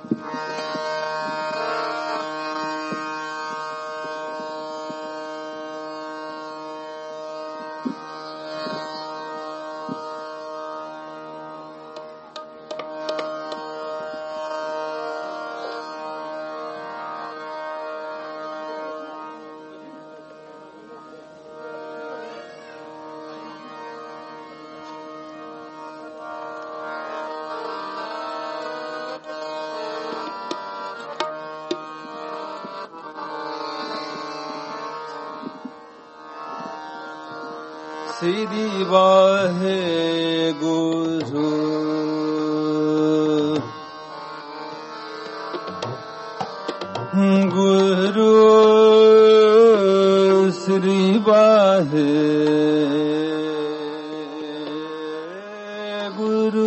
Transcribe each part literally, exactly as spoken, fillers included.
ਸ੍ਰੀ ਵਾਹਿਗੁਰੂ ਗੁਰੂ ਸ੍ਰੀ ਵਾਹਿਗੁਰੂ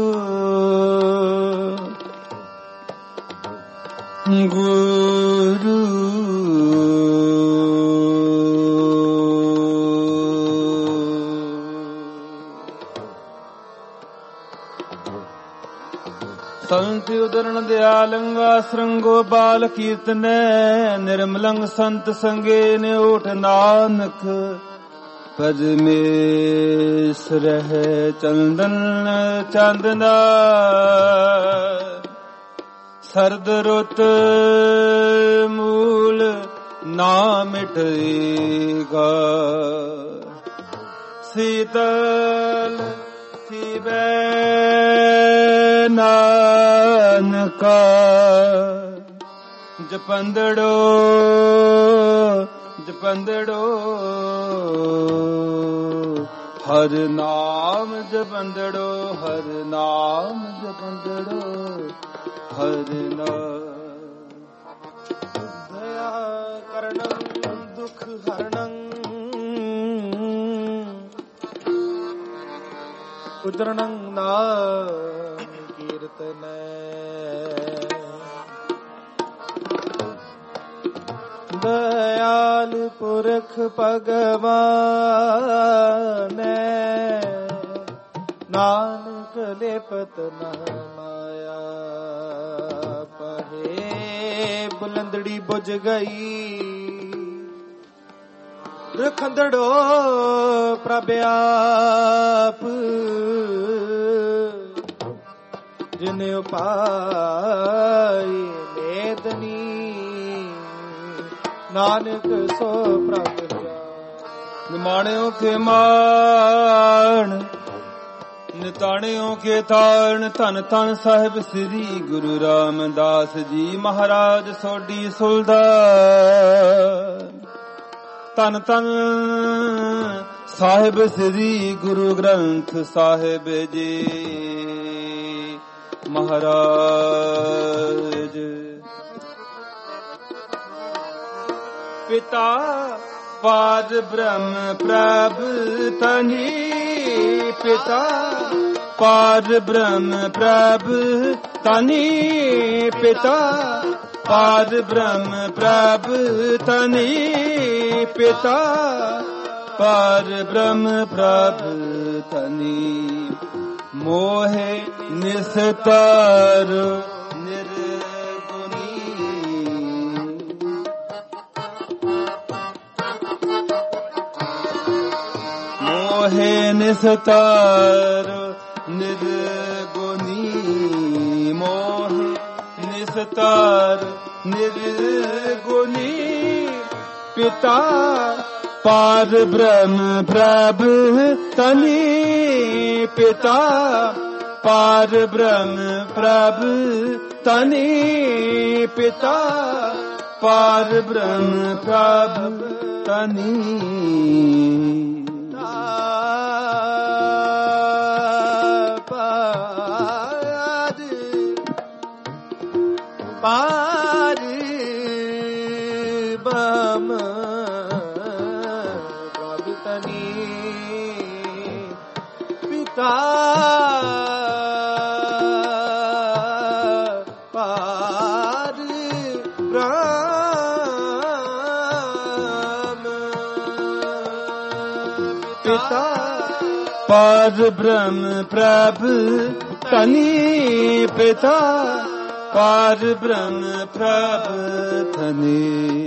ਗੁਰੂ ਸੰਤ ਉਦਰਣ ਦਿਆਲੰਗਾ ਸਰੰਗੋ ਬਾਲ ਕੀਰਤਨੈ ਨਿਰਮਲੰਗ ਸੰਤ ਸੰਗੇ ਨਿਉਠ ਨਾਨਕ ਪਰਮੇਸ਼ ਰਹਿ ਚੰਦਨ ਚਾਂਦਨਾ ਸਰਦ ਰੁੱਤ ਮੂਲ ਨਾ ਮਿਟੇਗਾ ਸੀਤਲ ਥੀਵੈ ਨਾਨਕਾ ਜਪੰਦੜੋ ਜਪੰਦੜੋ ਹਰ ਨਾਮ ਜਪੰਦੜੋ ਹਰ ਨਾਮ ਜਪੰਦੜੋ ਹਰ ਨਾਮ ਦਇਆ ਕਰਨੰ ਦੁਖ ਹਰਣੰ ਉਦਰਣੰ ਨਾਮ ਕੀਰਤਨੈ ਦਇਆਲ ਪੁਰਖ ਭਗਵਾਨੈ ਨਾਨਕ ਲਿਪਤ ਨ ਮਾਇਆ ਪਹੇ ਬੁਲੰਦੜੀ ਬੁਝ ਗਈ ਰਖੰਦੜੋ ਪ੍ਰਭ ਆਪ ਜਿਨ ਉਪਾਇ ਮੇਦਨੀ ਨਾਨਕ ਸੋ ਪ੍ਰਭ ਨਿਮਾਣਿਓ ਕੇ ਮਾਣ ਨਿਤਾਣਿਓ ਕੇ ਤਾਣ ਧੰਨ ਧੰਨ ਸਾਹਿਬ ਸ੍ਰੀ ਗੁਰੂ ਰਾਮਦਾਸ ਜੀ ਮਹਾਰਾਜ ਸੋਢੀ ਸੁਲਤਾਨ ਧੰਨ ਧੰਨ ਸਾਹਿਬ ਸ੍ਰੀ ਗੁਰੂ ਗ੍ਰੰਥ ਸਾਹਿਬ ਜੀ ਮਹਾਰਾਜ ਪਿਤਾ ਪਾਦ ਬ੍ਰਹਮ ਪ੍ਰਭ ਤਨੀ ਪਿਤਾ ਪਾਦ ਬ੍ਰਹਮ ਪ੍ਰਭ ਤਨੀ ਪਿਤਾ ਪਾਦ ਬ੍ਰਹਮ ਪ੍ਰਭ ਤਨੀ ਪਿਤਾ ਪਾਦ ਬ੍ਰਹਮ ਪ੍ਰਭ ਤਨੀ ਮੋਹਿ ਨਿਸਤਰ ਨਿਰਗੁਣੀ ਮੋਹਿ ਨਿਸਤਰ ਨਿਰਗੁਣੀ ਮੋਹਿ ਨਿਸਤਰ ਨਿਰਗੁਣੀ ਪਿਤਾ ਪਾਦ ਬ੍ਰਹਮ ਪ੍ਰਭ ਤਨੀ ਪਿਤਾ ਪਾਦ ਬ੍ਰਹਮ ਪ੍ਰਭ ਤਨੀ ਪਿਤਾ ਪਾਦ ਬ੍ਰਹਮ ਪ੍ਰਭ ਤਨੀ ਪਾਦ ਪਾਦ ਬ੍ਰਹਮ ਪਿਤਾ ਪਾਦ ਬ੍ਰਹਮ ਪਿਤਾ ਪਾਦ ਬ੍ਰਹਮ ਪ੍ਰਭ ਤਨੀ ਪਿਤਾ पार ब्रह्म प्रभ धनी।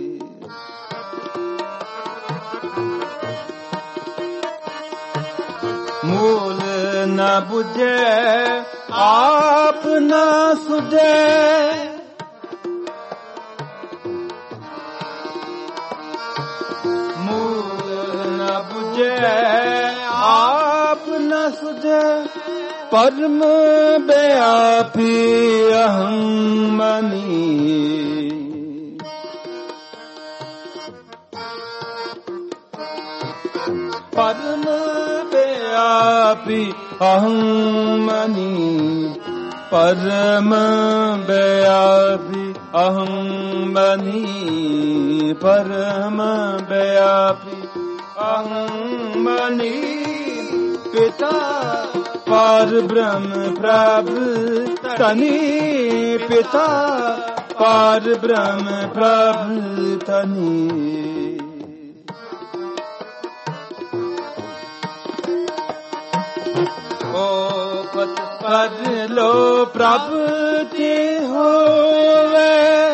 मूल न बुझे आप न सुझे, मूल न बुझे आप न सुझे, परम व्यापी अहं मनी। परम व्यापी अहं मनी, परम व्यापी अहं मनी, परम व्यापी अहं मनी। पिता पार ब्रह्म प्रभु तनी, पिता पार ब्रह्म प्रभु तनी। ओ पद पद लो प्रभु ते होवे,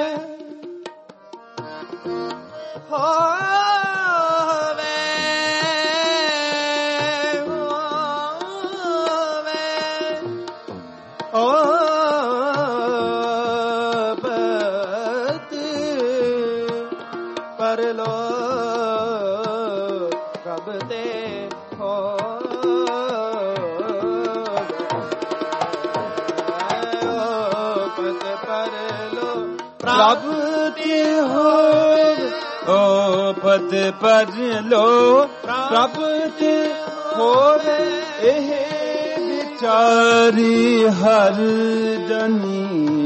प्रभु ते होवे। ओ पद पद लो प्रभु ते होवे, एह विचारी हर जनी।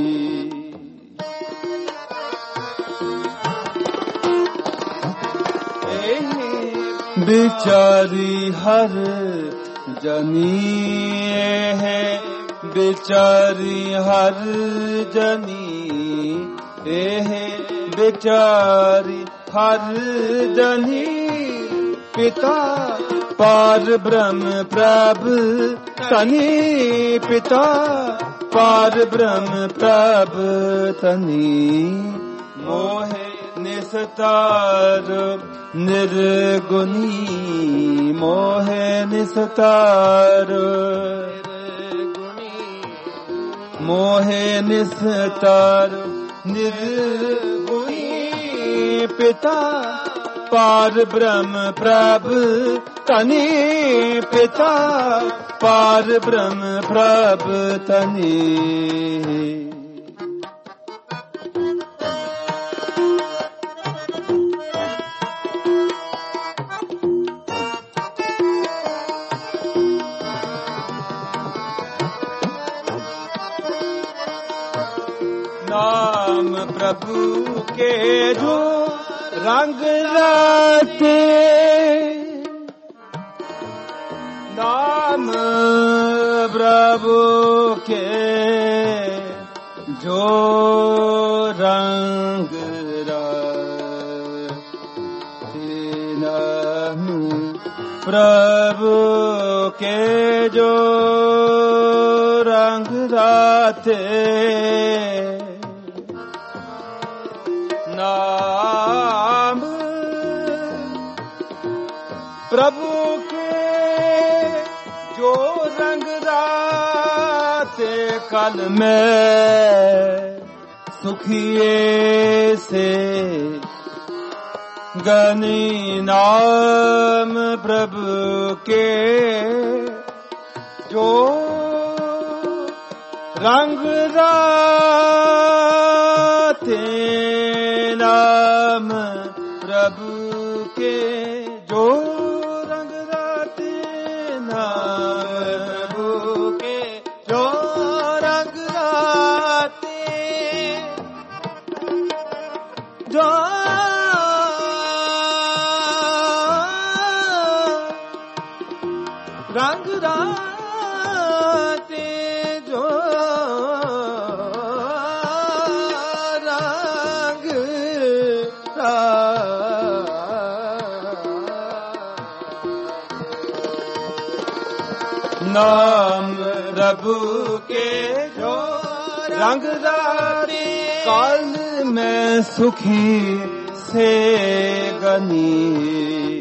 एह विचारी हर जनी, है विचारी हर जनी। एह विचारी हर जनी, पिता पार ब्रह्म प्रभु तनी, पिता पार ब्रह्म प्रभु तनी। मोहे निस्तार निर्गुणी, मोहे निस्तार मोहे निस्तार निर्गुणी। पिता पार ब्रह्म प्रभु तनी, पिता पार ब्रह्म प्रभु तनी। नाम प्रभु के जो रंग राते, नाम प्रभु के जो रंग राते, नाम प्रभु के जो रंग राते। नाम प्रभु के जो रंग राते, कल में सुखिए से गनी। नाम प्रभु के जो रंग राते, नाम प्रभु के जो रंग राते, नाम प्रभु के जो रंग राते, जो रंग राते, जो नाम प्रभु के जो रंग राते काल में सुखी से गनी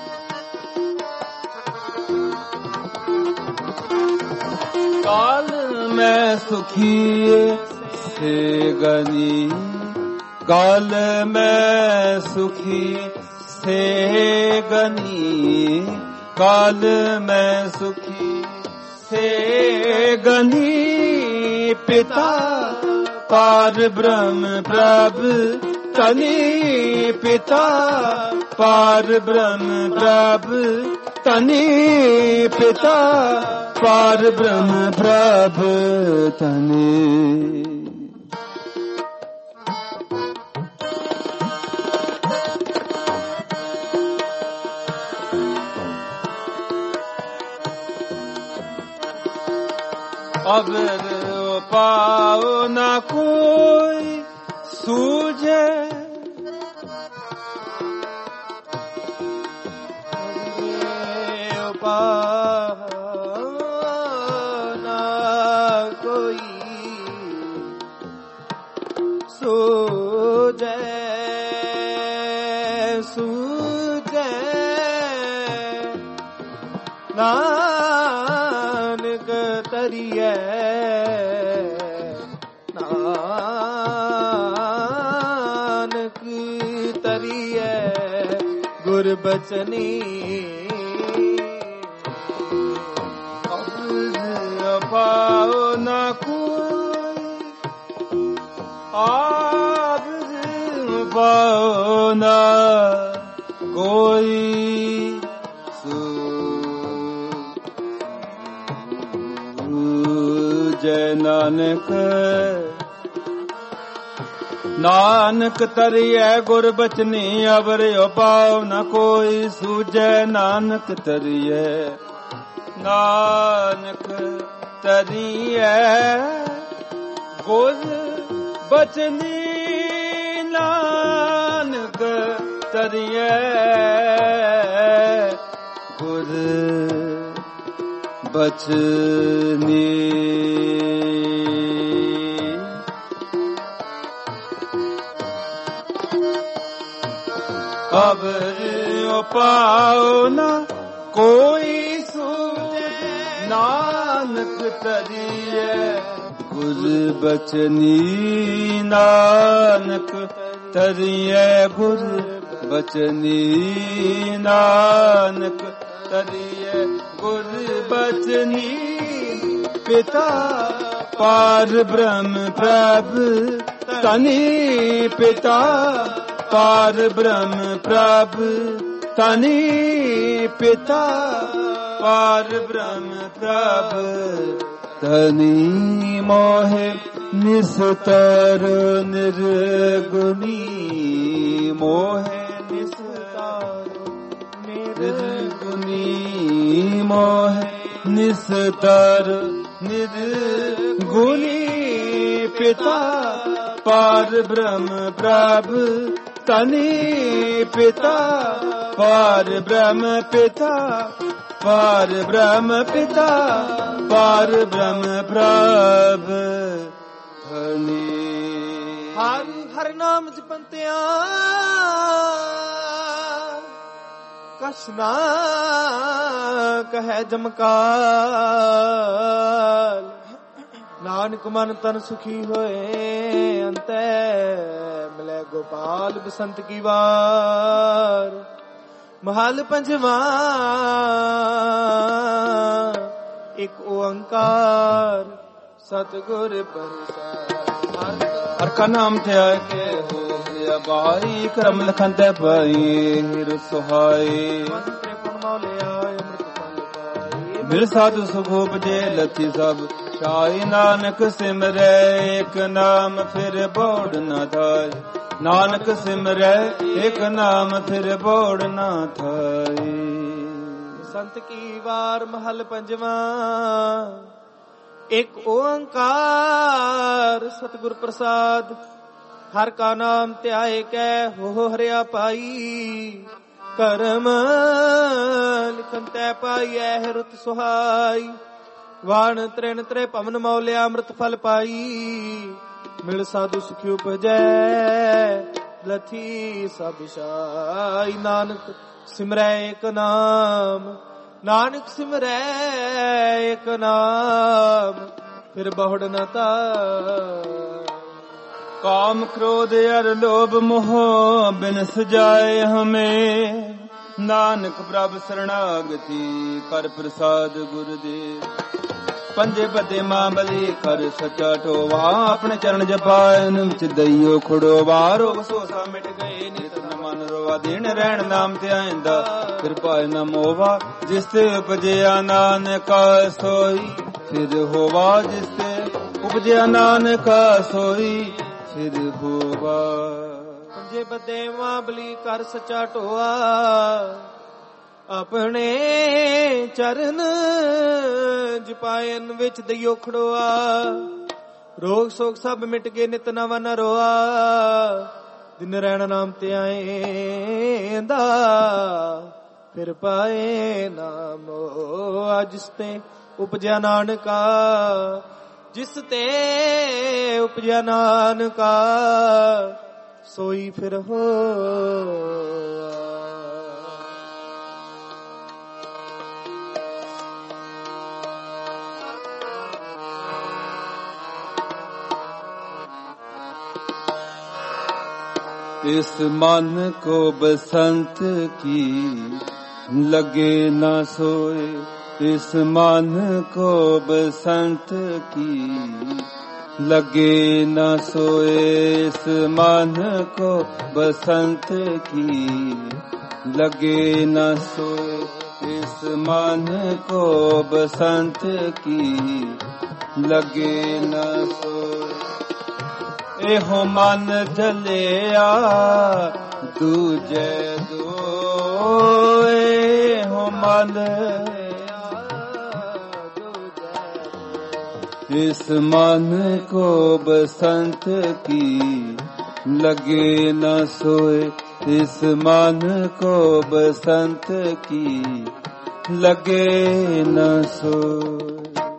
काल में सुखी से गनी काल में सुखी से गनी काल में सुखी से गनी पिता पार ब्रह्म प्रभु तनी पिता पार ब्रह्म प्रभु तनी पिता पार ब्रह्म प्रभु तनी अगर पाओ न कोई सूझे पाओ न कोई सूझे सूझे नानक तरिए नानक तरिए गुर बचनी पाओ न कोई आज पाओ न कोई जय नानक नानक तरिए गुर बचनी अवर पाओ न कोई सूझे नानक तरिए नानक तरिए गुर बचनी नानक तरिए गुर बचनी अब पाओ न कोई सूझे नानक तरिए गुर बचनी नानक तरिए गुर बचनी नानक तरिए गुर बचनी पिता पार ब्रह्म प्रभु तनी पिता पार ब्रह्म प्रभु तनी पिता पार ब्रह्म प्रभु तनी मोहे निस्तर निर्गुणी मोहे निस्तर निर्गुणी मोहे निस्तर निर्गुणी पिता पार ब्रह्म प्रभु तनी पिता पार ब्रह्म पिता पार ब्रह्म पिता पार ब्रह्म प्रभु धनी हर हर नाम जपंतिया कछ ना कहे जमकाल नानक मन तन सुखी होए अंते मिले गोपाल बसंत की वार महल पंजवा एक ओंकार सतगुर प्रसाद हर का नाम थे के हो या बाई करम लखन ते पई सुहाई मिल साधु सुखोप जे लथी सब शाही नानक सिमरे एक नाम फिर बोड़ न थाय नानक सिमरे एक नाम फिर बोड़ न थाय संत की वार महल पंजवा एक ओंकार सतगुर प्रसाद हर का नाम त्याय कै हो हरिया पाई करम लिखन तै पाई है रुत सुहाई ਵਾਣ ਤ੍ਰਿਣ ਤ੍ਰੇ ਭਵਨ ਮੌਲਿਆ ਅੰਮ੍ਰਿਤ ਫਲ ਪਾਈ। ਮਿਲ ਸਾਧੂ ਸੁਖੀ ਉਪਜੈ ਲਥੀ ਸਭ ਛਾਈ। ਨਾਨਕ ਸਿਮਰੈ ਏਕ ਨਾਮ, ਨਾਨਕ ਸਿਮਰੈ ਏਕ ਨਾਮ, ਫਿਰ ਬਹੁੜ ਨ ਤਾਈ। ਕਾਮ ਕ੍ਰੋਧ ਅਰ ਲੋਭ ਮੋਹ ਬਿਨ ਸਜਾਏ ਹਮੇ। ਨਾਨਕ ਪ੍ਰਭ ਸਰਣਾਗਤੀ ਕਰ ਪ੍ਰਸਾਦ ਗੁਰ ਦੇ। ਪੰਜੇ ਬੱਦੇ ਮਾਂ ਬਲੀ ਕਰ ਸੱਚਾ ਟੋਵਾ। ਆਪਣੇ ਚਰਨ ਜਪਾਇਨ ਵਿੱਚ ਦਈਓ ਖੜੋਵਾ। ਰੋਗ ਸੋਸਾ ਮਿਟ ਗਏ ਨਿਤ ਮਨ ਰੋਵਾ। ਦਿਨ ਰਹਿਣ ਨਾਮ ਤੇ ਆਇੰਦਾ ਕਿਰਪਾ ਨ ਮੋਵਾ। ਜਿਸ ਤੇ ਉਪਜਿਆ ਨਾਨਕ ਸੋਈ ਫਿਰ ਹੋਵਾ। ਜਿਸ ਤੇ ਉਪਜਿਆ ਨਾਨਕ ਸੋਈ ਫਿਰ ਹੋਵਾ। ਪੰਜੇ ਬੱਦੇ ਮਾਂ ਬਲੀ ਕਰ ਸੱਚਾ ਟੋਆ। ਆਪਣੇ ਚਰਨ ਜਪਾਇਨ ਵਿੱਚ ਦਈਓ ਖੜੋਆ। ਰੋਗ ਸੋਗ ਸਭ ਮਿਟ ਗਏ ਨਿਤ ਨਵਾ ਨ ਰੋਆ। ਦਿਨ ਰਹਿਣ ਨਾਮ ਤੇ ਆਏਂਦਾ ਫਿਰ ਪਾਏ ਨਾਮ। ਜਿਸ ਤੇ ਉਪਜਿਆ ਨਾਨਕਾ, ਜਿਸ ਤੇ ਉਪਜਿਆ ਨਾਨਕਾ ਸੋਈ ਫਿਰ ਹੋਆ। इस मन को बसंत की लगे न सोए। इस मन को बसंत की लगे न सोए। इस मन को बसंत की लगे न सोए। इस मन को बसंत की लगे न सोए। एहो मन जलिया दूजे दोए। एहो मन इस मन को बसंत की लगे न सोए। इस मन को बसंत की लगे न सोए।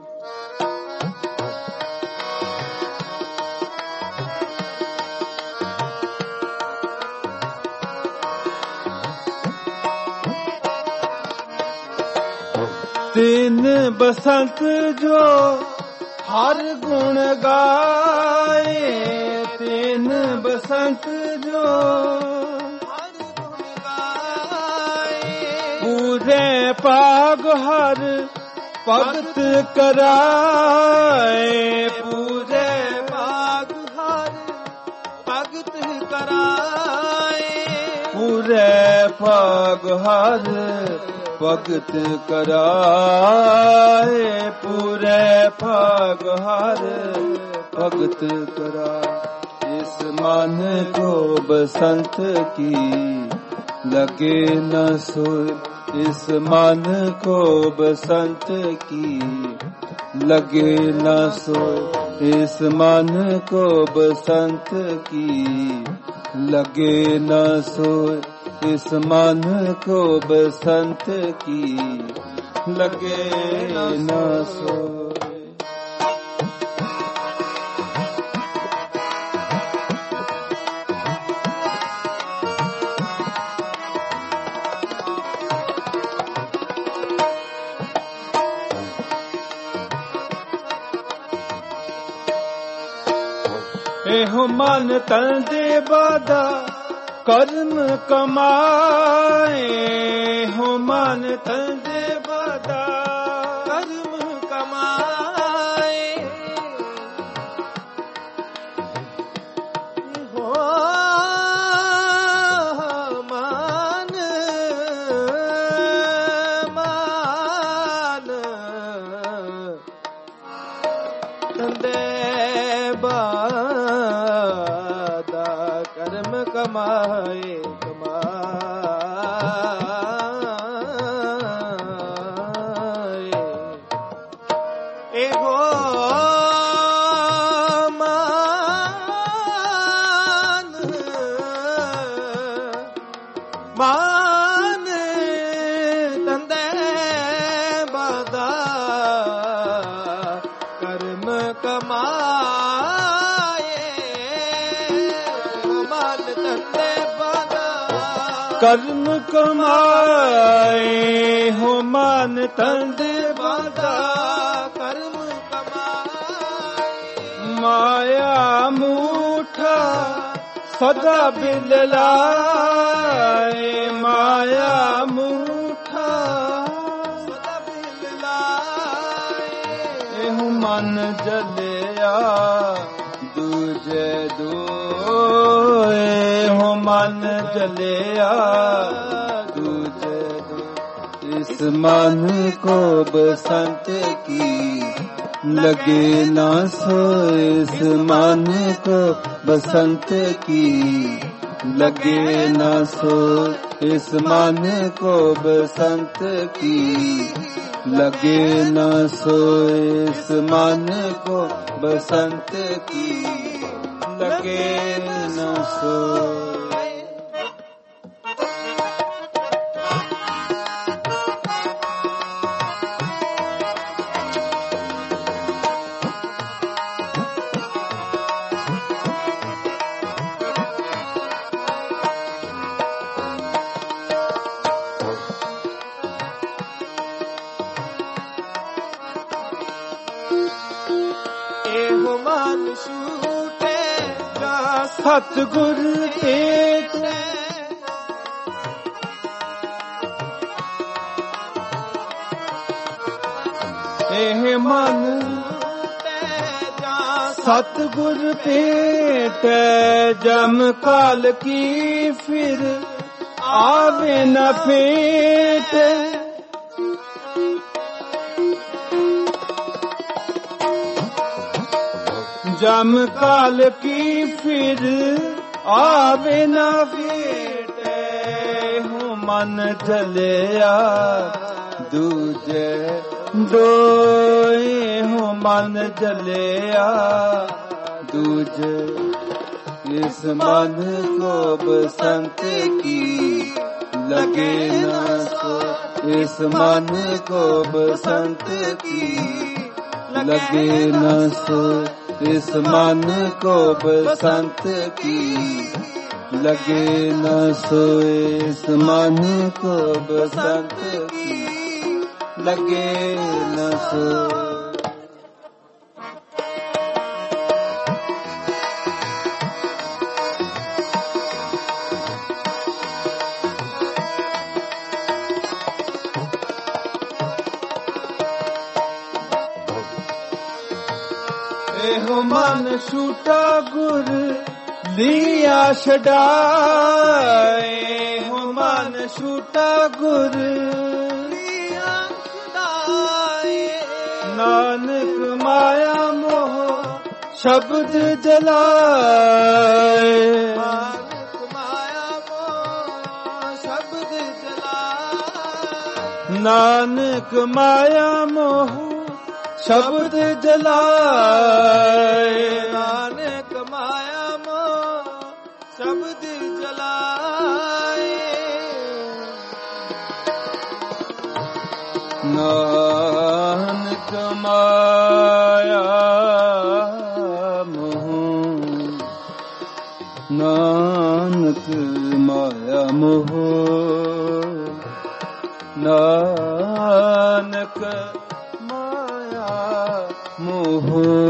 तीन बसंत जो हर गुण गाए। तीन बसंत जो हर गुण गाए। पूरे पाग हर भगत कराए। पूरे पाग हर भगत कराए। पूरे पाग हर भगत कराए। पूरे भाग हर भगत कराए। इस मन को बसंत की लगे न सोए। इस मन को बसंत की लगे न सोए। इस मन को बसंत की लगे न सोए। इस मन को बसंत की लगे न सोए। एहो मन तन दे बादा कर्म कमाए। हो मन तन दे बादा कर्म कमाए। हो मान मान तंदे बादा कर्म कमाए कमाए। एहो मान मान तंदे बादा ਕਰਮ ਕਮਾਏ ਹੋ ਮਨ ਤੰਦ ਬਾਂਧਾ ਕਰਮ ਕਮਾਏ ਮਾਇਆ ਮੂਠਾ ਸਦਾ ਬਿਲ ਲਾਏ ਮਾਇਆ ਮੂਠਾ ਸਦਾ ਬਿਲ ਲਾਏ ਇਹੋ ਮਨ ਜਲਿਆ ਦੂਜੇ ਦੋਏ ਹੋ ਮਨ ਜਲਿਆ ਦੂਜੇ ਦੋ ਇਸ ਮਨ ਕੋ ਬਸੰਤ ਕੀ लगे ना सो इस मन को बसंत की लगे ना सो इस मन को बसंत की लगे ना सो इस मन को बसंत की लगे ना सो ਸਤਿਗੁਰ ਭੇਟ ਇਹ ਮਨ ਸਤਿਗੁਰ ਭੇਟ ਜਮ ਕਾਲ ਕੀ ਫਿਰ ਆਵੇ ਨ ਭੇਟ जम काल की फिर आवे न भेटे हूँ मन जलिया दूजे दोए हूँ मन जलिया दूजे इस मन को बसंत की लगे न सो इस मन को बसंत की लगे न सो इस मन को बसंत की लगे न सो इस मन को बसंत की लगे न सो मन छूटा गुर लिया छड़ाए हो मन छूटा गुर लिया छड़ाए नानक माया मोह शब्द जलाए नानक माया मोह शब्द जलाए नानक माया मोह शब्द जलाए नानक माया मोह शब्द जलाए नानक माया मोह नानक माया मोह नानक मोह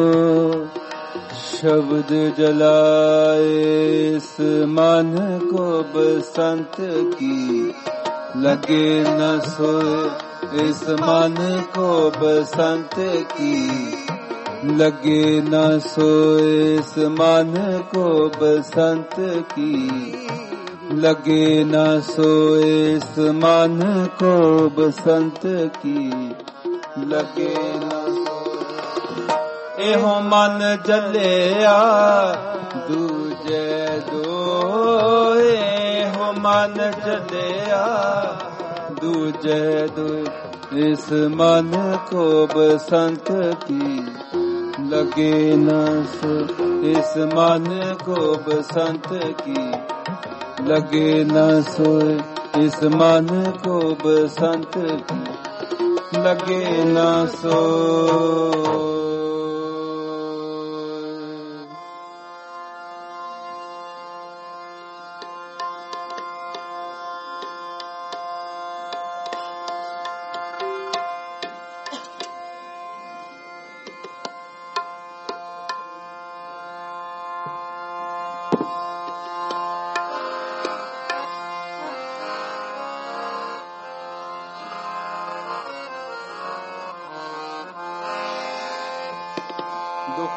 शब्द जलाए इस मन को बसंत की लगे न सोए इस मन को बसंत की लगे न सोए इस मन को बसंत की लगे न सोए इस मन को बसंत की लगे न ਇਹੋ ਮਨ ਜਲਿਆ ਦੂਜੇ ਦੋਏ ਇਹੋ ਮਨ ਜਲਿਆ ਦੂਜੇ ਦੋਏ ਇਸ ਮਨ ਕੋ ਬਸੰਤ ਕੀ ਲਗੇ ਨਾ ਸੋ ਇਸ ਮਨ ਕੋ ਬਸੰਤ ਕੀ ਲਗੇ ਨਾ ਸੋ ਇਸ ਮਨ ਕੋ ਬਸੰਤ ਕੀ ਲਗੇ ਨਾ ਸੋ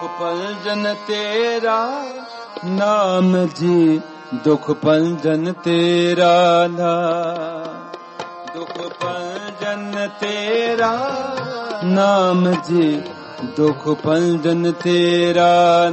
ਦੁਖ ਭੰਜਨ ਤੇਰਾ ਨਾਮ ਜੀ, ਦੁਖ ਭੰਜਨ ਤੇਰਾ ਨਾਮ, ਦੁਖ ਭੰਜਨ ਤੇਰਾ ਨਾਮ ਜੀ, ਦੁਖ ਭੰਜਨ ਤੇਰਾ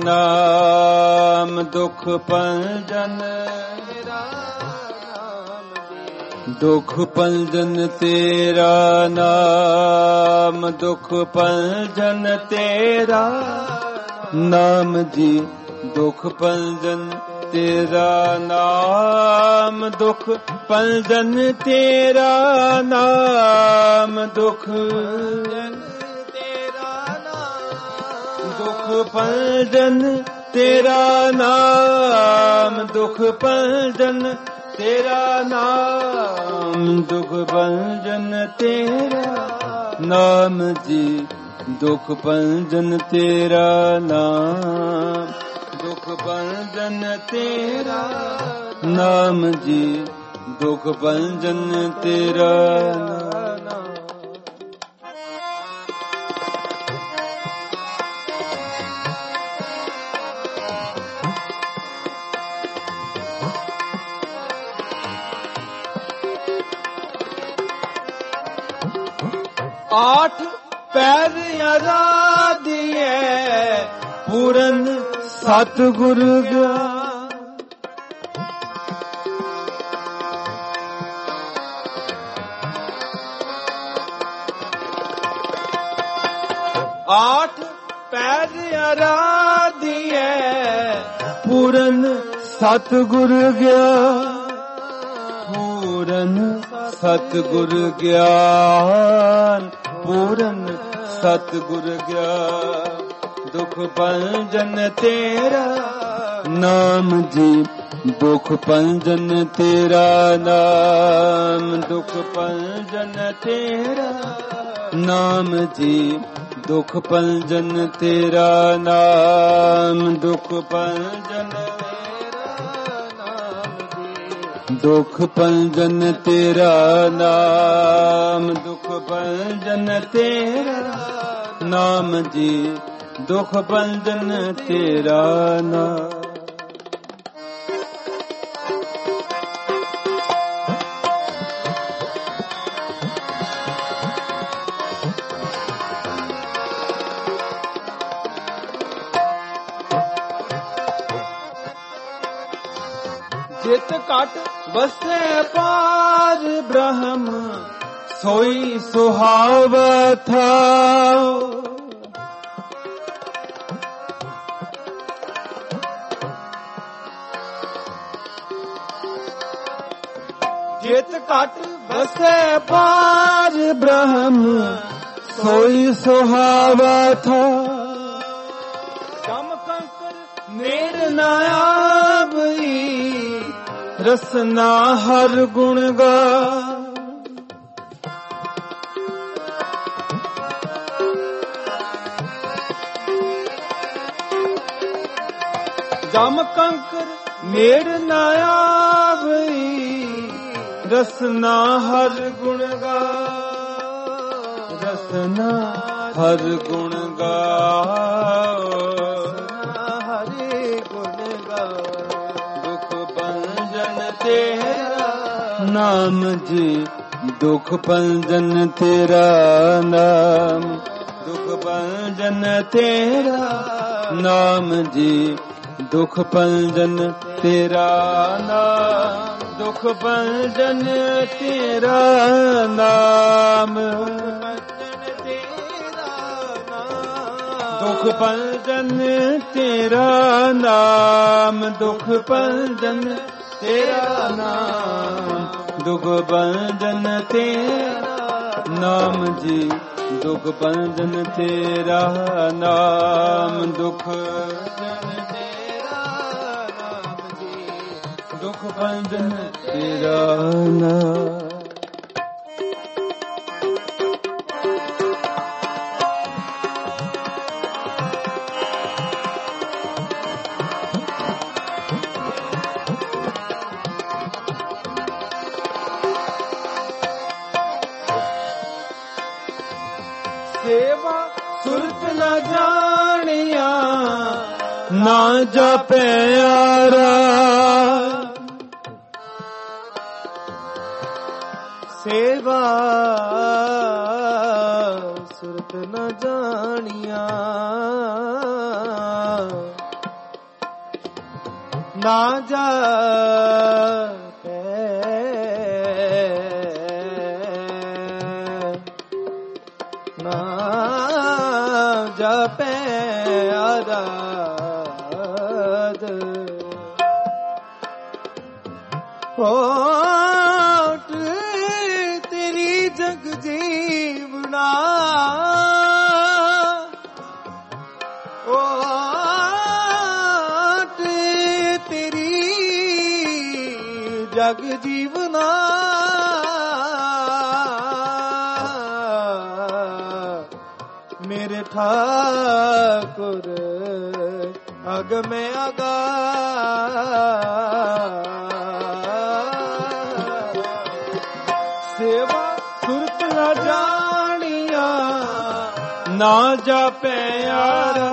ਨਾਮ, ਦੁਖ ਭੰਜਨ ਤੇਰਾ ਨਾਮ ਜੀ, ਦੁਖ ਭੰਜਨ ਤੇਰਾ ਨਾਮ, ਦੁਖ ਭੰਜਨ ਤੇਰਾ ਨਾਮ ਜੀ, ਦੁਖ ਭੰਜਨ ਤੇਰਾ ਨਾਮ, ਦੁਖ ਭੰਜਨ ਤੇਰਾ ਨਾਮ, ਦੁਖ ਦੁਖ ਭੰਜਨ ਤੇਰਾ ਨਾਮ, ਦੁਖ ਭੰਜਨ ਤੇਰਾ ਨਾਮ, ਦੁਖ ਭੰਜਨ ਤੇਰਾ ਨਾਮ ਜੀ, ਦੁਖ ਭੰਜਨ ਤੇਰਾ ਨਾਮ, ਦੁਖ ਭੰਜਨ ਤੇਰਾ ਨਾਮ ਜੀ, ਦੁਖ ਭੰਜਨ ਤੇਰਾ ਨਾਮ। ਆਠ ਪੈਰ ਆਰਾਧਿਐ ਪੂਰਨ ਸਤਿਗੁਰ ਗਿਆਨ, ਆਠ ਪੈਰ ਆਰਾਧਿਐ ਪੂਰਨ ਸਤਿਗੁਰ ਗਿਆਨ, ਪੂਰਨ ਸਤਿਗੁਰ ਗਿਆਨ, ਪੂਰਨ ਸਤਿਗੁਰ ਗਿਆਨ, ਦੁਖ ਭੰਜਨ ਤੇਰਾ ਨਾਮ ਜੀ, ਦੁਖ ਭੰਜਨ ਤੇਰਾ ਨਾਮ, ਦੁਖ ਭੰਜਨ ਤੇਰਾ ਨਾਮ ਜੀ, ਦੁਖ ਭੰਜਨ ਤੇਰਾ ਨਾਮ, ਦੁਖ ਭੰਜਨ ਦੁਖ ਭੰਜਨ ਤੇਰਾ ਨਾਮ, ਦੁਖ ਭੰਜਨ ਤੇਰਾ ਨਾਮ ਜੀ, ਦੁਖ ਭੰਜਨ ਤੇਰਾ ਨਾਮ। ਜਿਤ ਘਟ ਵਸੈ ਪਾਰ ਬ੍ਰਹਮ, ਸੋਈ ਸੁਹਾਵਾ ਥਾਉ, ਜਿਤ ਘਟ ਵਸੈ ਪਾਰ ਬ੍ਰਹਮ, ਸੋਈ ਸੁਹਾਵਾ ਥਾਉ, ਜਮ ਕੰਕਰ ਮੇਰ ਨਾ ਆਵਈ, ਰਸਨਾ ਹਰ ਗੁਣ ਗਾ, ਜਮ ਕੰਕਰ ਮੇਰ ਨਾ ਆਵਈ, ਰਸਨਾ ਹਰ ਗੁਣ ਗਾ, ਰਸਨਾ ਹਰ ਗੁਣ ਗਾ, ਹਰਿ ਗੁਣ ਗਾ, ਦੁਖ ਭੰਜਨ ਤੇਰਾ ਨਾਮ ਜੀ, ਦੁਖ ਭੰਜਨ ਤੇਰਾ ਨਾਮ, ਦੁਖ ਭੰਜਨ ਤੇਰਾ ਨਾਮ ਜੀ, ਦੁਖ ਭੰਜਨ ਤੇਰਾ ਨਾਮ, ਦੁਖ ਭੰਜਨ ਤੇਰਾ ਨਾਮ, ਦੁਖ ਭੰਜਨ ਤੇਰਾ ਨਾਮ, ਦੁਖ ਭੰਜਨ ਤੇਰਾ ਨਾਮ, ਦੁਖ ਭੰਜਨ ਤੇਰਾ ਨਾਮ ਜੀ, ਦੁਖ ਭੰਜਨ ਤੇਰਾ ਨਾਮ, ਦੁਖ ਭੰਜਨ ਤੇਰਾ ਨਾਮ ਜੀ, ਦੁਖ ਭੰਜਨ ਤੇਰਾ ਨਾਮ। ਸੇਵਾ ਸੁਰਤ ਨਾ ਜਾਣਿਆ ਨਾ ਜਪਿਆਰਾ ਸੇਵਾ ਸੁਰਤ ਨਾ ਜਾਣਿਆ ਨਾ ਜਾਪੈ ਨਾ ਜਾਪੈ ਆਰਾਧ ਹੋਠ ਤੇਰੀ ਜਗ ਜੀਵਨਾ ਹੋਠ ਤੇਰੀ ਜਗ ਜੀਵਨਾ ਮੇਰੇ ਠਾਕੁਰ ਅਗਮੈ ਅਗਾਧ ਸੇਵਾ ਸੁਰਤ ਨਾ ਜਾਣਿਆ ਨਾ ਜਪਿਆਰਾ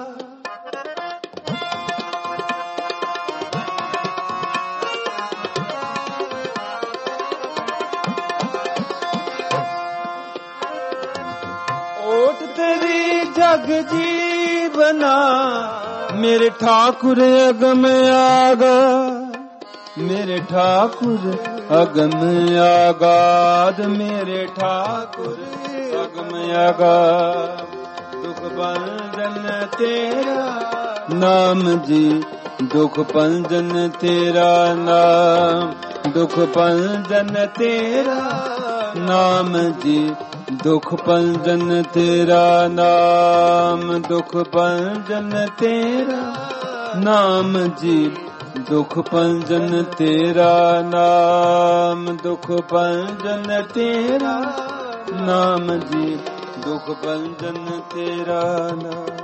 ਓਟ ਤੇਰੀ ਜਗ ਜੀਵਨਾ ਮੇਰੇ ਠਾਕੁਰ ਅਗਮ ਆਗਾ ਮੇਰੇ ਠਾਕੁਰ ਅਗਮ ਆਗਾਦ ਮੇਰੇ ਠਾਕੁਰ ਅਗਮ ਆਗਾਦ ਦੁਖ ਭੰਜਨ ਤੇਰਾ ਨਾਮ ਜੀ ਦੁਖ ਭੰਜਨ ਤੇਰਾ ਨਾਮ ਦੁਖ ਭੰਜਨ ਤੇਰਾ ਨਾਮ ਜੀ ਦੁਖ ਭੰਜਨ ਤੇਰਾ ਨਾਮ ਦੁਖ ਭੰਜਨ ਤੇਰਾ ਨਾਮ ਜੀ ਦੁਖ ਭੰਜਨ ਤੇਰਾ ਨਾਮ ਦੁਖ ਭੰਜਨ ਤੇਰਾ ਨਾਮ ਜੀ ਦੁਖ ਭੰਜਨ ਤੇਰਾ ਨਾਮ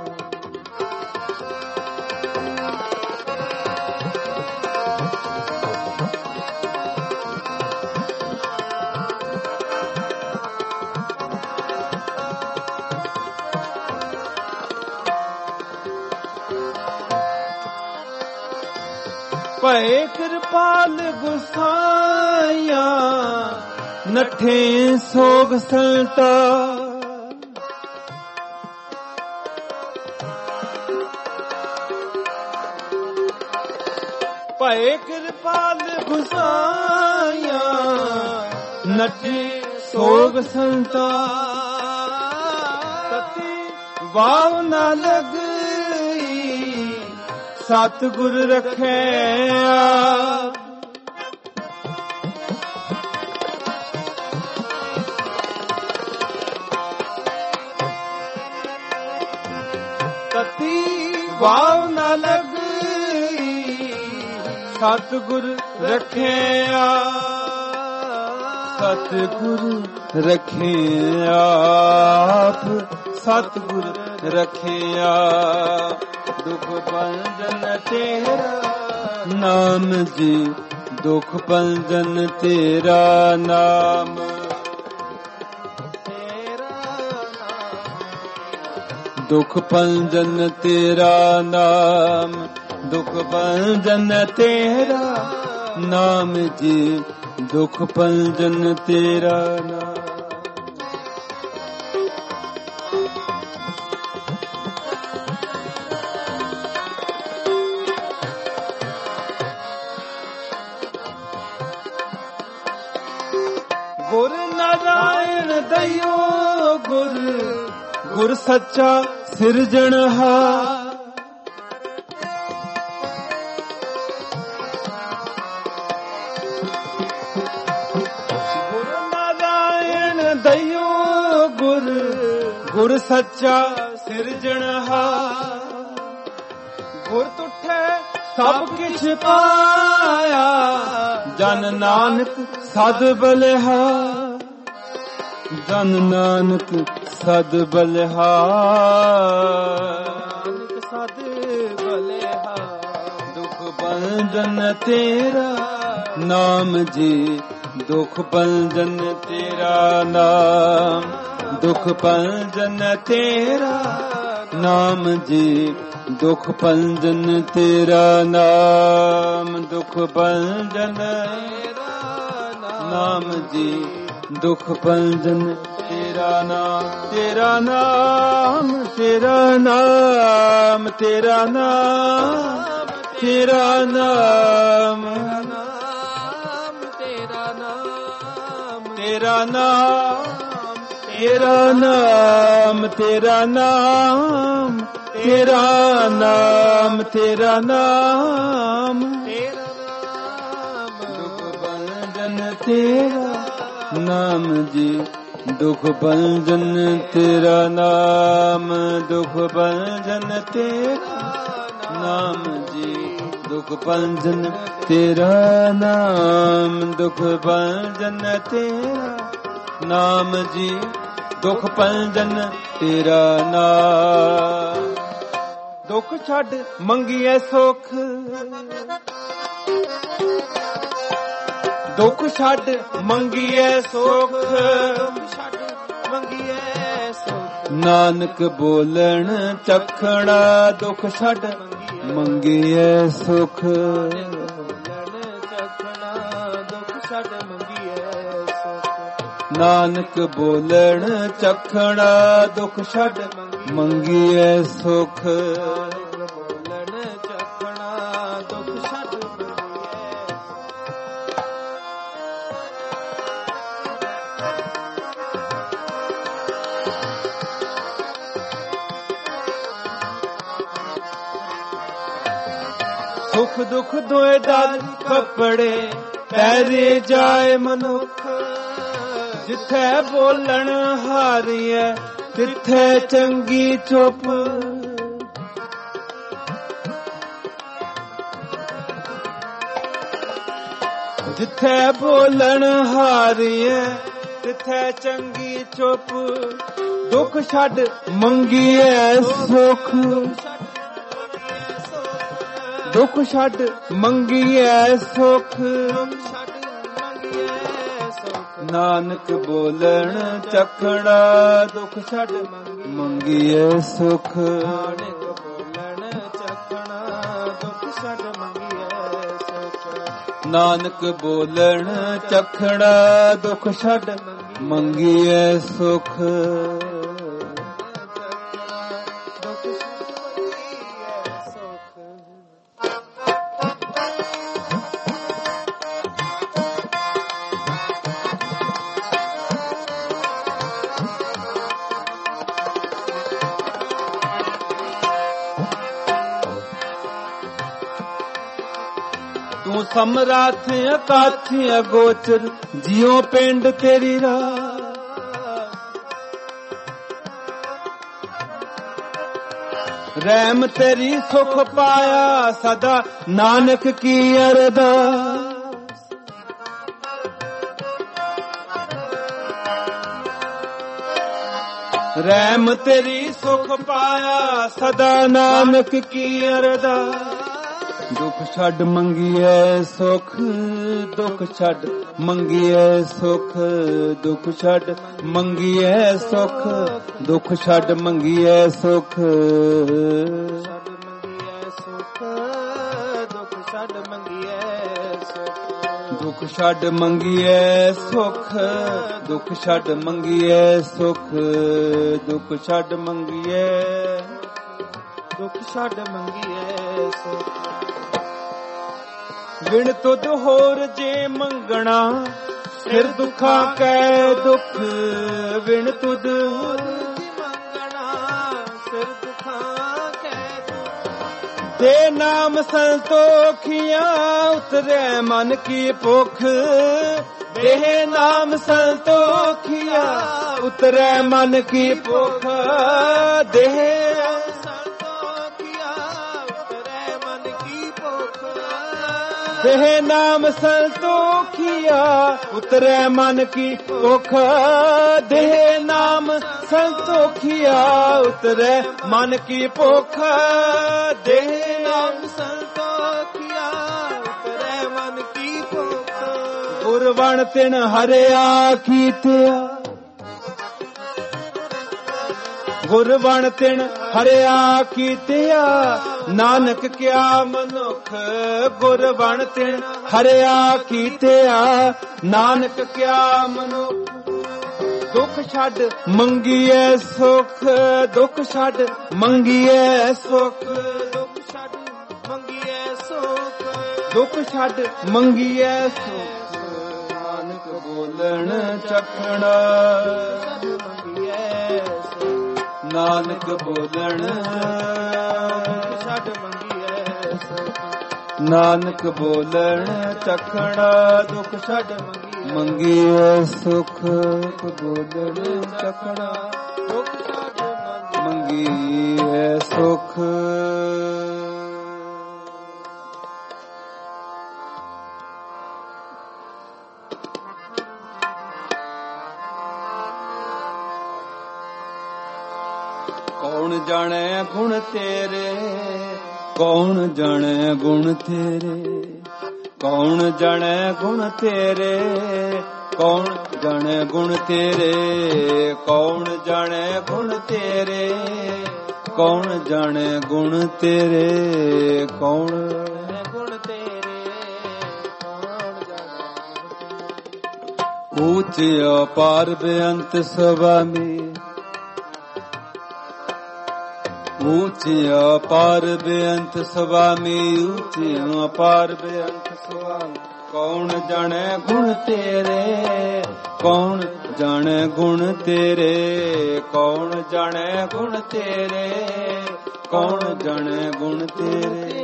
ਭਏ ਕਿਰਪਾਲ ਗੁਸਾਇਆ ਨਠੇ ਸੋਗ ਸੰਤਾ ਭਏ ਕਿਰਪਾਲ ਗੁਸਾਇਆ ਨਠੇ ਸੋਗ ਸੰਤਾ ਤਤੀ ਵਾਵ ਨਾ ਲਗਈ ਸਤਿਗੁਰ ਰਖਿਆ ਤਤੀ ਵਾਵ ਨਾ ਲਗਈ ਸਤਿਗੁਰ ਰਖਿਆ ਸਤਿਗੁਰ ਰਖਿਆ ਆਪ ਸਤਿਗੁਰ ਰਖਿਆ ਦੁਖ ਭੰਜਨ ਤੇਰਾ ਨਾਮ ਜੀ ਦੁਖ ਭੰਜਨ ਤੇਰਾ ਨਾਮ ਤੇਰਾ ਨਾਮ ਦੁਖ ਭੰਜਨ ਤੇਰਾ ਨਾਮ ਦੁਖ ਭੰਜਨ ਤੇਰਾ ਨਾਮ ਜੀ ਦੁਖ ਭੰਜਨ ਤੇਰਾ ਨਾਮ ਗੁਰ ਨਾਰਾਇਣ ਦਇਓ ਗੁਰ ਗੁਰ ਸੱਚਾ ਸਿਰਜਣਹਾਰ ਗੁਰ ਨਾਰਾਇਣ ਦਇਓ ਗੁਰ ਗੁਰ ਸੱਚਾ ਸਿਰਜਣਹਾਰ ਗੁਰ ਤੁਠੇ ਸਭ ਕਿਛ ਪਾਇਆ ਜਨ ਨਾਨਕ ਸਦ ਬਲਿਹਾਰ ਜਨ ਨਾਨਕ ਸਦ ਬਲਿਹਾਰ ਸਦ ਬਲਿਹਾਰ ਦੁਖ ਭੰਜਨ ਤੇਰਾ ਨਾਮ ਜੀ ਦੁਖ ਭੰਜਨ ਤੇਰਾ ਨਾਮ ਦੁਖ ਭੰਜਨ ਤੇਰਾ ਨਾਮ ਜੀ, ਦੁਖ ਭੰਜਨ ਤੇਰਾ ਨਾਮ, ਦੁਖ ਭੰਜਨ ਨਾਮ ਜੀ, ਦੁਖ ਭੰਜਨ ਤੇਰਾ ਨਾਮ, ਤੇਰਾ ਨਾਮ, ਤੇਰਾ ਨਾਮ, ਤੇਰਾ ਨਾਮ, ਤੇਰਾ ਨਾਮ, ਤੇਰਾ ਨਾਮ, ਤੇਰਾ ਨਾਮ, ਤੇਰਾ ਨਾਮ, ਤੇਰਾ ਨਾਮ, ਤੇਰਾ ਨਾਮ, ਤੇਰਾ ਨਾਮ, ਦੁਖ ਭੰਜਨ ਤੇਰਾ ਨਾਮ ਜੀ, ਦੁਖ ਭੰਜਨ ਤੇਰਾ ਨਾਮ, ਦੁਖ ਭੰਜਨ ਤੇਰਾ ਨਾਮ ਜੀ, ਦੁਖ ਭੰਜਨ ਤੇਰਾ ਨਾਮ, ਦੁਖ ਭੰਜਨ ਤੇਰਾ ਨਾਮ ਜੀ, ਦੁਖ ਭੰਜਨ ਤੇਰਾ ਨਾਮ। ਦੁੱਖ ਛੱਡ ਮੰਗੀਏ ਸੁਖ, ਦੁੱਖ ਛੱਡ ਮੰਗੀਏ ਸੁਖ, ਮੰਗੀਏ ਸੁਖ, ਨਾਨਕ ਬੋਲਣ ਚਖਣਾ, ਦੁੱਖ ਛੱਡ ਮੰਗੀਏ ਸੁਖ, ਨਾਨਕ ਬੋਲਣ ਚਖਣਾ, ਦੁੱਖ ਛੱਡ ਮੰਗੀਏ ਸੁਖ, ਬੋਲਣ ਚਖਣਾ, ਦੁੱਖ ਛੱਡ ਸੁਖ ਦੁਖ ਦੋਏ ਦਾਲ ਕੱਪੜੇ ਪਹਿਰੇ ਜਾਏ ਮਨੁੱਖ, ਜਿੱਥੇ ਬੋਲਣ ਹਾਰੀਏ ਤਿੱਥੇ ਚੰਗੀ ਚੁੱਪ, ਜਿੱਥੇ ਬੋਲਣ ਹਾਰੀਏ ਤਿੱਥੇ ਚੰਗੀ ਚੁੱਪ, ਦੁੱਖ ਛੱਡ ਮੰਗੀਏ ਸੁਖ, ਦੁੱਖ ਛੱਡ ਮੰਗੀਏ ਸੁਖ, ਨਾਨਕ ਬੋਲਣ ਚਖਣਾ, ਦੁੱਖ ਛੱਡ ਮੰਗੀਏ ਸੁਖ, ਨਾਨਕ ਬੋਲਣ ਚਖਣਾ, ਦੁੱਖ ਛੱਡ ਮੰਗੀਏ ਸੁਖ, ਨਾਨਕ ਬੋਲਣ ਚਖਣਾ, ਦੁੱਖ ਛੱਡ ਮੰਗੀਏ ਸੁਖ। ਤੂੰ ਸਮਰਾਥ ਅਕਾਥ ਅਗੋਚਰ, ਜਿਉ ਪਿੰਡ ਤੇਰੀ ਰਾਹ, ਰਹਿਮ ਤੇਰੀ ਸੁਖ ਪਾਇਆ ਸਦਾ, ਨਾਨਕ ਕੀ ਅਰਦਾਸ, ਰਹਿਮ ਤੇਰੀ ਸੁਖ ਪਾਇਆ ਸਦਾ, ਨਾਨਕ ਕੀ ਅਰਦਾਸ, ਦੁੱਖ ਛੱਡ ਮੰਗੀਏ ਸੁਖ, ਦੁੱਖ ਛੱਡ ਮੰਗੀਏ ਸੁਖ, ਦੁੱਖ ਛੱਡ ਮੰਗੀਏ ਸੁਖ, ਦੁੱਖ ਛੱਡ ਮੰਗੀਏ ਸੁਖ, ਦੁੱਖ ਛੱਡ ਮੰਗੀਏ ਸੁਖ, ਦੁੱਖ ਛੱਡ ਮੰਗੀਏ ਸੁਖ, ਦੁੱਖ ਛੱਡ ਮੰਗੀਏ ਸੁਖ, ਦੁੱਖ ਛੱਡ ਮੰਗੀਏ, ਦੁੱਖ ਛੱਡ ਮੰਗੀਏ ਸੁਖ, ਵਿਣ ਤੁਧ ਹੋਰ ਜੇ ਮੰਗਣਾ, ਸਿਰ ਦੁੱਖਾਂ ਕੈ ਦੁੱਖ, ਵਿਣ ਤੁਧ ਹੋਰ ਜੇ ਮੰਗਣਾ, ਸਿਰ ਦੁੱਖਾਂ ਕੈ ਦੁੱਖ, ਦੇ ਨਾਮ ਸੰਤੋਖੀਆਂ ਉਤਰੈ ਮਨ ਕੀ ਭੁੱਖ, ਦੇ ਨਾਮ ਸੰਤੋਖੀਆਂ ਉਤਰੈ ਮਨ ਕੀ ਭੁੱਖ, ਦੇ ਦੇਹ ਨਾਮ ਸੰਤੋਖੀਆ ਉਤਰੈ ਮਨ ਕੀ ਭੁੱਖ, ਦੇਹ ਨਾਮ ਸੰਤੋਖੀਆ ਉਤਰੈ ਮਨ ਕੀ ਭੁੱਖ, ਦੇਹ ਨਾਮ ਸੰਤੋਖੀਆ ਉਤਰੈ ਮਨ ਕੀ ਭੁੱਖ, ਗੁਰਵਣ ਤਿਨ ਹਰਿਆ ਕੀਤਿਆ, ਗੁਰ ਬਣ ਤਿਣ ਹਰਿਆ ਕੀਤਿਆ ਨਾਨਕ ਕਿਆ ਮਨੁੱਖ ਗੁਰ ਬਣ ਤਿਣ ਹਰਿਆ ਕੀਤਿਆ ਨਾਨਕ ਕਿਆ ਮਨੁੱਖ ਦੁੱਖ ਛੱਡ ਮੰਗੀਐ ਸੁਖ ਦੁੱਖ ਛੱਡ ਮੰਗੀਐ ਸੁਖ ਦੁੱਖ ਛੱਡ ਮੰਗੀਐ ਸੁਖ ਦੁੱਖ ਛੱਡ ਮੰਗੀਐ ਸੁਖ ਨਾਨਕ ਬੋਲਣ ਚਖਣਾ ਮੰਗੀਐ ਸੁਖ ਨਾਨਕ ਬੋਲਣ ਛੱਡ ਮੰਗੀਐ ਸੁਖ ਨਾਨਕ ਬੋਲਣ ਚਖਣਾ ਦੁੱਖ ਛੱਡ ਮੰਗੀਐ ਸੁਖ ਬੋਲਣ ਚਖਣਾ ਦੁੱਖ ਛੱਡ ਮੰਗੀਐ ਸੁਖ। ਕੌਣ ਜਾਣੈ ਗੁਣ ਤੇਰੇ ਕੌਣ ਜਾਣੈ ਗੁਣ ਤੇਰੇ ਕੌਣ ਜਾਣੈ ਗੁਣ ਤੇਰੇ ਕੌਣ ਜਾਣੈ ਗੁਣ ਤੇਰੇ ਕੌਣ ਜਾਣੈ ਗੁਣ ਤੇਰੇ ਕੌਣ ਜਾਣੈ ਗੁਣ ਤੇਰੇ ਕੌਣ ਗੁਣ ਤੇਰੇ ਕੌਣ ਜਾਣੈ ਉੱਚ ਅਪਾਰ ਬੇਅੰਤ ਸੁਆਮੀ ਉੱਚ ਅਪਾਰ ਬੇਅੰਤ ਸੁਆਮੀ ਉੱਚ ਅਪਾਰ ਬੇਅੰਤ ਸੁਆਮੀ ਕੌਣ ਜਾਣੈ ਗੁਣ ਤੇਰੇ ਕੌਣ ਜਾਣੈ ਗੁਣ ਤੇਰੇ ਕੌਣ ਜਾਣੈ ਗੁਣ ਤੇਰੇ ਕੌਣ ਜਾਣੈ ਗੁਣ ਤੇਰੇ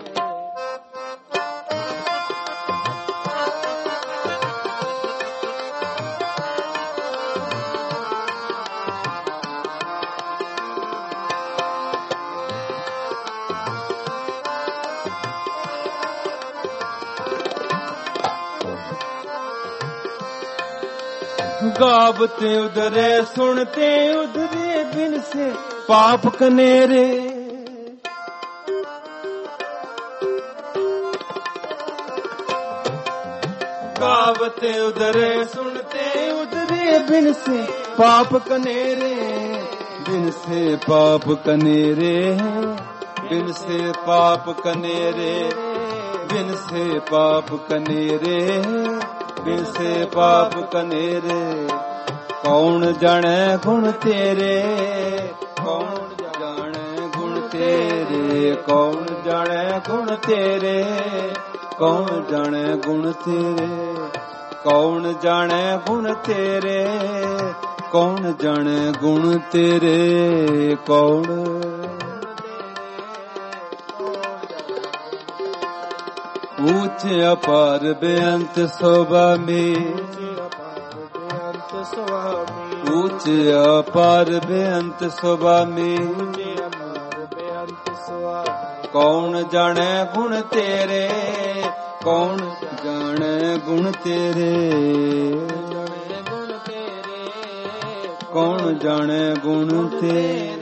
गावते उधरे सुनते उधरे बिन से पाप कनेरे गावते उधरे सुनते उधरे बिन से पाप कनेरे बिन से पाप कनेरे बिन से पाप कनेरे बिन से पाप कनेरे बिन से पाप कनेरे कौन जाने गुण तेरे कौन जाने गुण तेरे कौन जाने गुण तेरे कौन जाने गुण तेरे कौन जाने गुण तेरे कौन जाने गुण तेरे कौन ऊंच अपार बेअंत शोभा में ऊंच अपार बेअंत शोभा में कौन जाने गुण तेरे कौन जाने गुण तेरे कौन जाने गुण तेरे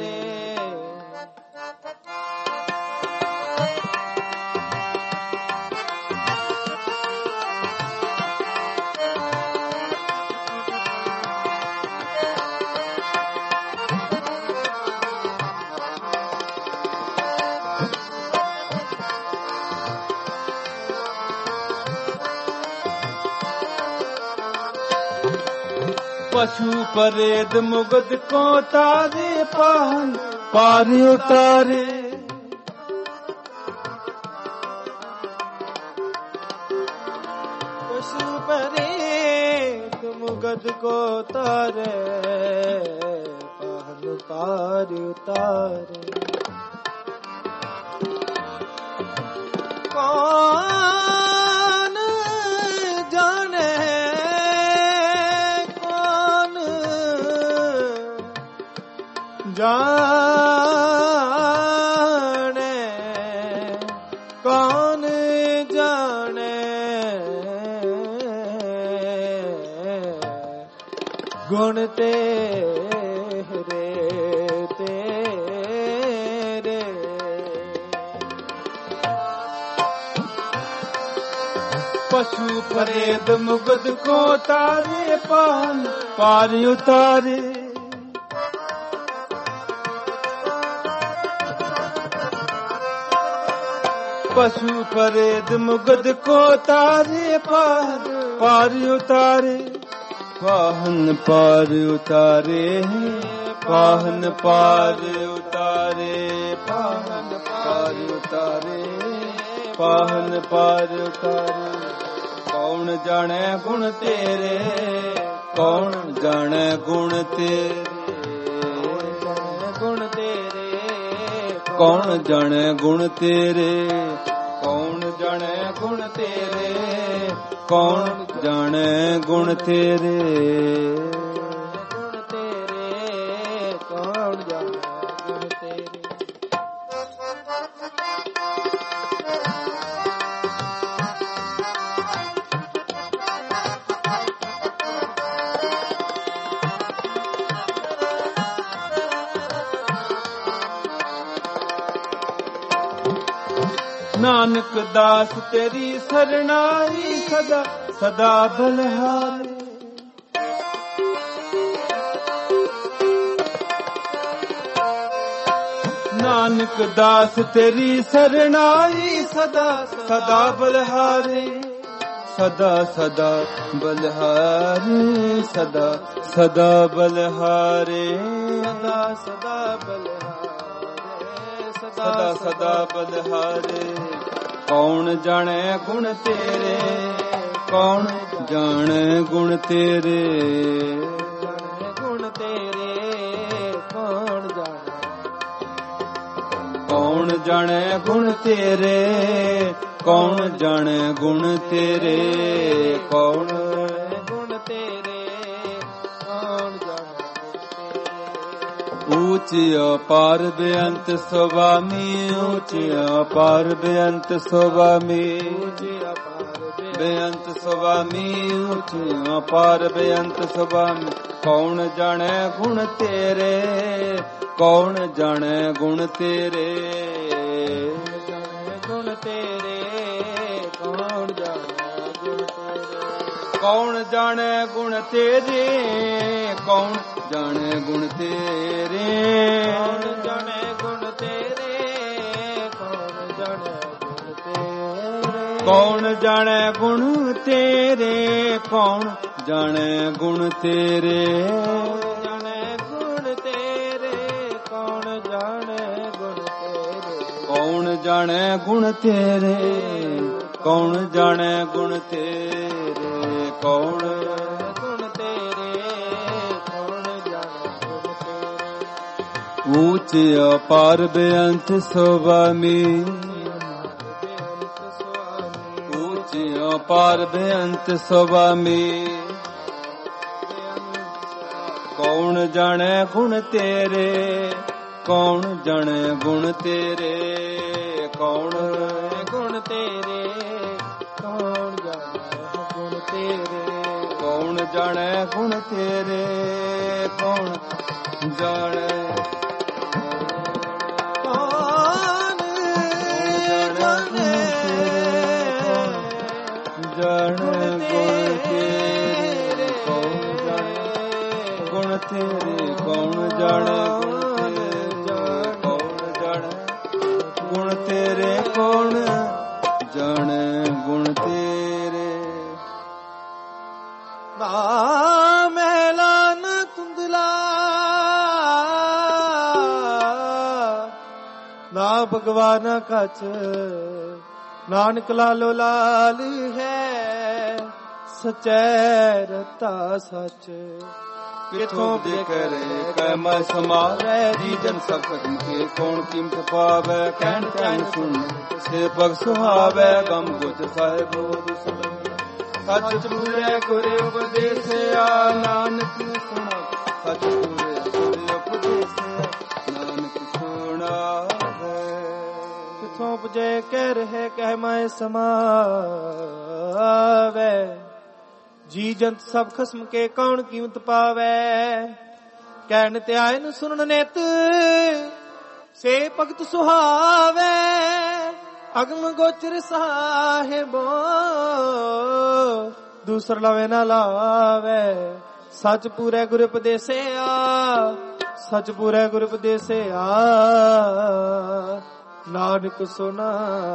पशु परेद मुगद को तारे पान पार उतारे पशु परेद मुगद को तारे पान पार उतारे कौन जाने जाने कौन जाने गुण तेरे तेरे पशु परेद मुगद को तारे पान पार उतारे पशु परेद मुगद को तारे पार पार उतारे पाहन पार उतारे पाहन पार उतारे पाहन पार उतारे पाहन पार उतारे। कौन जाने गुण तेरे कौन जाने गुण तेरे गुण तेरे कौन जाने गुण तेरे कौन जाने गुण तेरे कौन जाने गुण तेरे गुण तेरे कौन जाने गुण तेरे। नानक दास तेरी सरनाई सदा सदा बलहारे। नानक दास तेरी सरनाई सदा सदा बलहारे सदा सदा बलहारे सदा सदा बलहारे सदा सदा बलहारे सदा सदा बलहारे। कौन जाने गुण तेरे कौन जाने गुण तेरे गुण तेरे कौन जाने कौन जाने गुण तेरे कौन जाने गुण तेरे कौन गुण तेरे कौन जाने। ऊंच अपार बेअंत स्वामी ऊंच अपार बेअंत स्वामी ऊंच अपार बेअंत स्वामी ऊंच अपार बेअंत स्वामी। कौन जाने गुण तेरे कौन जाने गुण तेरे गुण तेरे कौन जाने गुण तेरे कौन जाने गुण तेरे कौन जाने गुण तेरे कौन जाने गुण तेरे कौन जाने गुण तेरे कौन जाने गुण तेरे कौन जाने गुण तेरे जाने गुण तेरे कौन जाने गुण तेरे कौन जाने गुण तेरे कौन जाने गुण तेरे कौन गुण तेरे कौन जाने गुण तेरे। ऊंच अपार बेअंत स्वामी ऊंच अपार बेअंत स्वामी। कौन जाने गुण तेरे कौन जाने गुण तेरे कौन गुण तेरे कौन जाने गुण तेरे कौन जाने गुण तेरे कौन जाने कौन जाने जाने गुण तेरे कौन जाने गुण तेरे कौन जाने कौन जाने गुण तेरे कौन जाने गुण तेरे। ना मैला न तुंदला ना भगवान कच नानक लालो लाल है सचै रता सच। किथों करे कै मैं समारे जी जन सब खत्म के कौन कीमत पावे कहन कहन सुन से पग सुहावे गम बुझ साहिब सच पूरे गुरे उपदेश आ नानक सुना सच पूरे गुरे उपदेश नानक सुना है। किथों उपजे कह रहे कह मैं समावे जी जंत सब खस्म के कौन कीमत पावे कहन ते आए न सुनन नेत से भगत सुहावे अगम गोचर साहिबो दूसर लवे ना लावे सच पूरे गुर उपदेसे आ सच पूरे गुर उपदेसे आ ਨਾਨਕ ਸੁਨਾ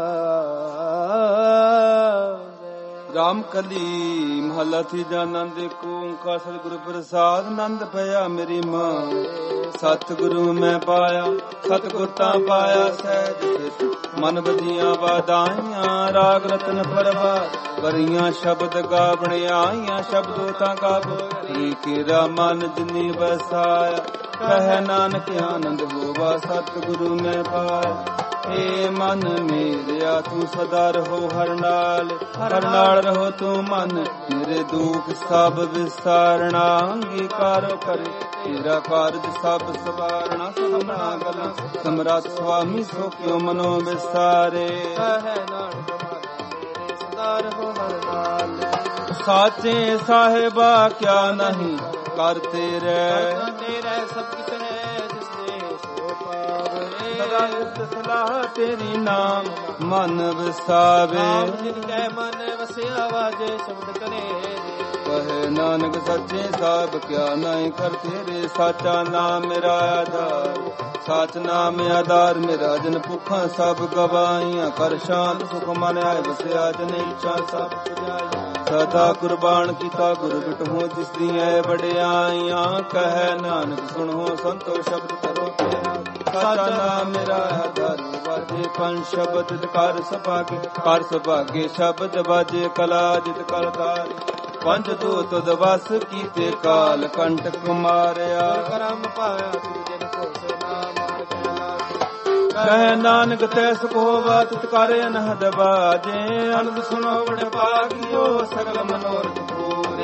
ਰਾਮ ਕਲੀ ਮਹਲਾ ਤੀਜਾ। ਆਨੰਦ ਏਕ ਓੰਕਾਰ ਸਤਿਗੁਰੂ ਪ੍ਰਸਾਦ। ਆਨੰਦ ਭਇਆ ਮੇਰੀ ਮਾਂ ਸਤਿਗੁਰੂ ਮੈਂ ਪਾਇਆ, ਸਤਿਗੁਰ ਤਾਂ ਪਾਇਆ ਸਹਿਜ ਸਿਧ। ਮਨ ਵਧੀਆਂ ਵਾਦਾਈਆਂ ਰਾਗ ਰਤਨ ਪਰਵਾਰ, ਵਰੀਆਂ ਸ਼ਬਦ ਗਾਵਣ ਆਈਆਂ ਸ਼ਬਦੋ ਤਾਂ ਗਾਵੋ। ਰੀ ਕੇਰਾ ਮਨ ਜਿਨੀ ਵਸਾਇਆ, ਕਹਿ ਨਾਨਕ ਆਨੰਦ ਹੋਵਾ ਸਤਿਗੁਰੂ ਮੈਂ ਪਾਇਆ। ਏ ਮਨ ਮੇਰਿਆ ਤੂੰ ਸਦਾ ਰਹੋ ਹਰ ਨਾਲ, ਹਰ ਨਾਲ ਰਹੋ ਤੂੰ ਮਨ ਮੇਰੇ ਦੁਖ ਸਭ ਵਿਸਾਰਣਾ। ਅੰਗੀਕਾਰ ਕਰੇ ਤੇਰਾ ਕਾਰਜ ਸਭ ਸਵਾਰਣਾ। ਸਭਨਾ ਗਲਾਂ ਸਮਰਾਟ ਸੁਆਮੀ ਸੋ ਕਿਉ ਮਨੋ ਵਿਸਾਰੇ। ਕਹਿ ਨਾਨਕ ਮਨ ਸਦਾ ਰਹੋ ਹਰ ਨਾਲ। ਸਾਚੇ ਸਾਹਿਬਾ ਕਿਆ ਨਹੀਂ ਕਰ ਤੇਰੇ, ਤੇਰੇ ਸਭ ਕਿਛ ਹੈ ਜਿਸ ਦੇ ਸੋ ਪਾਵੇ। ਸਦਾ ਨਿਤ ਸਲਾਹ ਤੇਰੀ ਨਾਮ ਮਨ ਵਿਸਾਵੇ। ਨਾਮ ਜਿਨ ਕੈ ਮਨ ਵਸਿਆ ਵਾਜੇ ਸ਼ਬਦ ਕਰੇ। ਕਹੇ ਨਾਨਕ ਸੱਚੇ ਸਾਹਿਬ ਕਿਆ ਨਹੀਂ ਕਰ ਤੇਰੇ। ਸਾਚਾ ਨਾਮ ਮੇਰਾ ਆਧਾਰ, ਸਾਚ ਨਾਮ ਆਧਾਰ ਮੇਰਾ। ਜਨ ਭੁੱਖਾਂ ਸਭ ਗਵਾਈਆਂ, ਕਰ ਸ਼ਾਂਤ ਸੁਖ ਮਨ ਆਏ ਵਸਿਆ। ਜਨ ਇੱਛਾ ਸਭ ਪੁਜਾਈਆਂ, ਸਦਾ ਕੁਰਬਾਨ ਕੀਤਾ ਗੁਰ ਬਿਟਹੁ ਜਿਸ ਦੀਆਂ ਵਡਿਆਈਆਂ। ਕਹਿ ਨਾਨਕ ਸੁਣੋ ਸੰਤੋ ਸ਼ਬਦ ਕਰੋ ਤੇਰਾ। ਸਾਚਾ ਨਾਮ ਮੇਰਾ ਆਧਾਰ ਵਾਜੇ ਪੰਜ ਸ਼ਬਦ ਕਰ ਸੁਭਾਗੇ। ਕਰ ਸੁਭਾਗੇ ਸ਼ਬਦ ਵਾਜੇ ਕਲਾ ਜਿਤ ਕਲਕਾਰੀ। ਪੰਜ ਦੋ ਤੁਧ ਵਸ ਕੀਤੇ ਕਾਲ ਕੰਟਕ ਮਾਰਿਆ। ਕਰਮ ਪਾਇਆ ਤੂੰ ਜਿਨ ਕੋ ਸੇ ਨਾਮ ਮਾਰ ਕੇ ਲਾਗੇ। ਕਹਿ ਨਾਨਕ ਤੈ ਸੁਖ ਹੋਵਾ ਤਿਤ ਕਰ ਅਨਹਦ ਬਾਜੇ। ਅਨੰਦ ਸੁਣੋ ਬੜ ਭਾਗਿਓ ਸਗਲ ਮਨੋਰਥ ਪੂਰੇ।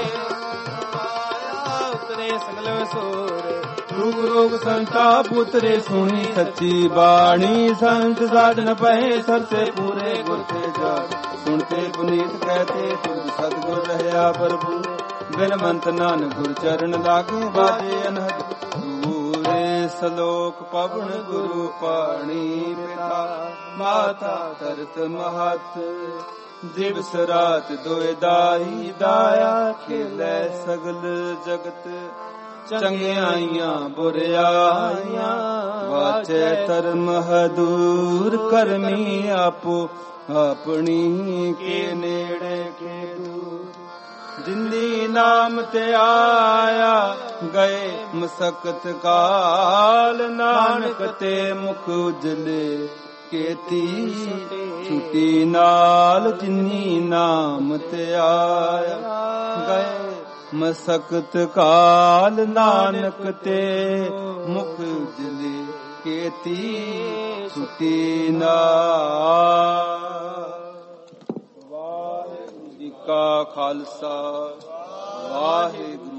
ਆਇਆ ਉਤਰੇ ਸਗਲ ਵਿਸੋਰੇ। ਰੂਪ ਰੋਗ ਸੰਤਾਪ ਉਤਰੇ ਸੁਣੀ ਸੱਚੀ ਬਾਣੀ। ਸੰਤ ਸਾਧਨ ਪਏ ਸਰਸੇ ਪੂਰੇ ਗੁਰ ਤੇ ਜਾ। ਸੁਣਤੇ ਪੁਨੀਤ ਕਹਤੇ ਤੁਧ ਸਤਿਗੁਰ ਰਹਿਆ ਪ੍ਰਭੂ। ਬਿਨ ਮੰਤ ਨਾਨਕ ਗੁਰ ਚਰਨ ਲਾਗੇ ਬਾਜੇ ਅਨਹਦ ਪੂਰੇ। ਸਲੋਕ ਪਵਨ ਗੁਰੂ ਪਾਣੀ ਪਿਤਾ ਮਾਤਾ ਤਰਤ ਮਹਤ। ਦਿਵਸ ਰਾਤ ਦੋਇ ਦਾਈ ਦਾਇਆ ਖੇਲੇ ਸਗਲ ਜਗਤ। ਚੰਗਿਆਈਆਂ ਬੁਰਿਆਈਆਂ ਵਾਚੈ ਧਰਮ ਹਦੂਰ। ਕਰਮੀ ਆਪੋ ਆਪਣੀ ਕੇ ਨੇੜੇ ਕੇ ਦੂਰ। ਜਿੰਦੀ ਨਾਮ ਤੇ ਆਇਆ ਗਏ ਮਸਕਤ ਕਾਲ। ਨਾਨਕ ਤੇ ਮੁਖ ਉਜਲੇ ਕੇਤੀ ਛੁਟੀ ਨਾਲ। ਜਿਨੀ ਨਾਮ ਤੇ ਆਇਆ ਗਏ ਮਸਕਤ ਕਾਲ। ਨਾਨਕ ਤੇ ਮੁਖ ਉਜਲੇ ਕੇਤੀ ਛੁਟੀ ਨਾਲ। ਵਾਹਿਗੁਰੂ ਜੀ ਕਾ ਖਾਲਸਾ, ਵਾਹਿਗੁਰੂ